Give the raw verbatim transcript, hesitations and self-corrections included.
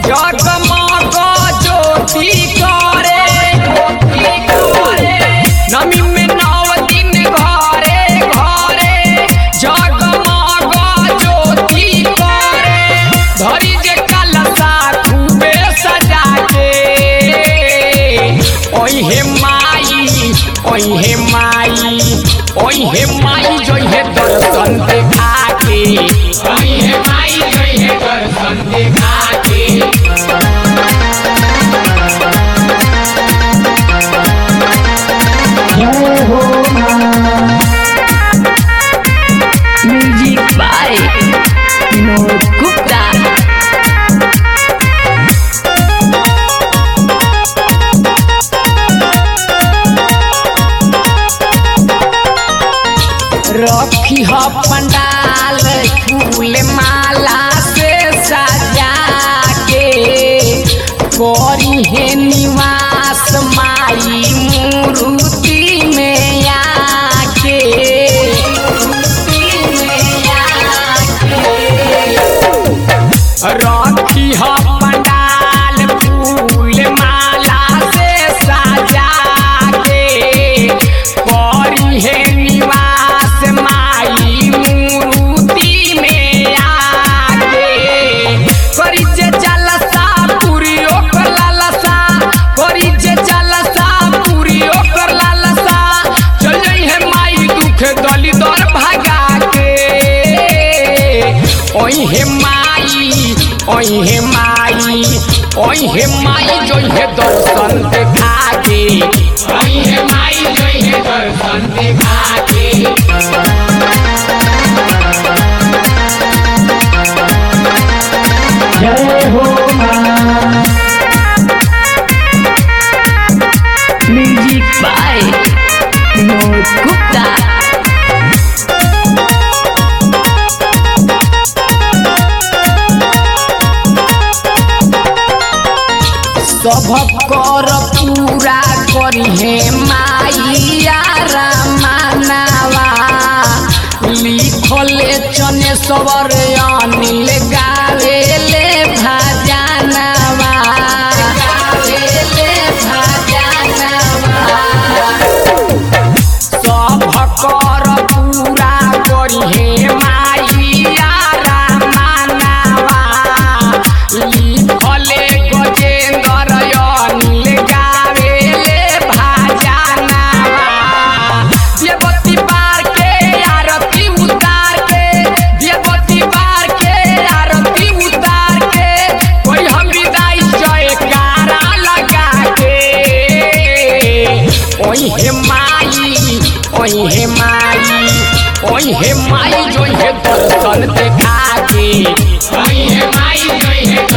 जगमग ज्योति करे नमी में नौ दिन घरे घरे जगमग ज्योति करे धरी जे कलशा खूबे सजा के ओहे माई ओहे माई ओहे माई जोहे दर्शन देखा के ओहे माई जोहे दर्शन देखा के जय हो म्यूजिक बाय विनोद गुप्ता। रखी ह पंडाल फूल माला से सजा के करी है निवास माई मूर्ति में आके रखी ह पंडाल फूल माला से सजा के करी है निवास माई मूर्ति में आके करी जे जलसा पूरी ओकर लालसा करी जे जलसा पूरी ओकर लालसा चल जाई है माई दुख दली दर भागा के ओहे माई ओहे माई ओहे माई जोहे दर्शन देखा के ओहे माई जोहे दर्शन देखा के जय हो म्यूजिक बाय विनोद गुप्ता। सब कर पूरा करी है माइया रामानावा लिखले चने सवर अनिल गावेले भजनवा गावेले भजनवा सब कर पूरा करी है माइया रामानावा लिखले गजेंद्र अनिल गावेले भजनवा देवती बार के आरती उतार के देवती बार के आरती उतार के कोई हम विदाई जयकारा लगा के ओहे माई ओहे माई ओहे माई जोहे दर्शन देखा के ओहे माई जोहे